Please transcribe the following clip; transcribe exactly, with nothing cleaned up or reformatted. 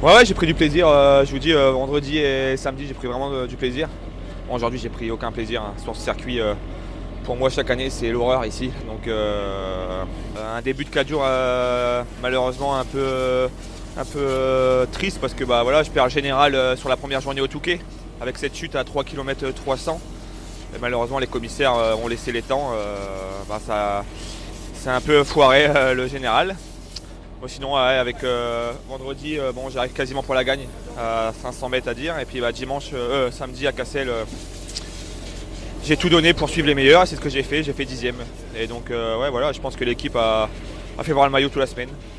Ouais, ouais, j'ai pris du plaisir. Euh, je vous dis, euh, vendredi et samedi, j'ai pris vraiment de- du plaisir. Bon, aujourd'hui, j'ai pris aucun plaisir hein, sur ce circuit. Euh, pour moi, chaque année, c'est l'horreur ici. Donc, euh, un début de quatre jours, euh, malheureusement, un peu, un peu euh, triste parce que bah, voilà, je perds le général euh, sur la première journée au Touquet avec cette chute à trois kilomètres trois cents. Et malheureusement, les commissaires euh, ont laissé les temps. Euh, bah, ça, c'est un peu foiré euh, le général. Bon, sinon, ouais, avec euh, vendredi, euh, bon, j'arrive quasiment pour la gagne, à cinq cents mètres à dire. Et puis bah, dimanche, euh, euh, samedi à Cassel, euh, j'ai tout donné pour suivre les meilleurs. C'est ce que j'ai fait, j'ai fait dixième. Et donc, euh, ouais, voilà, je pense que l'équipe a, a fait voir le maillot toute la semaine.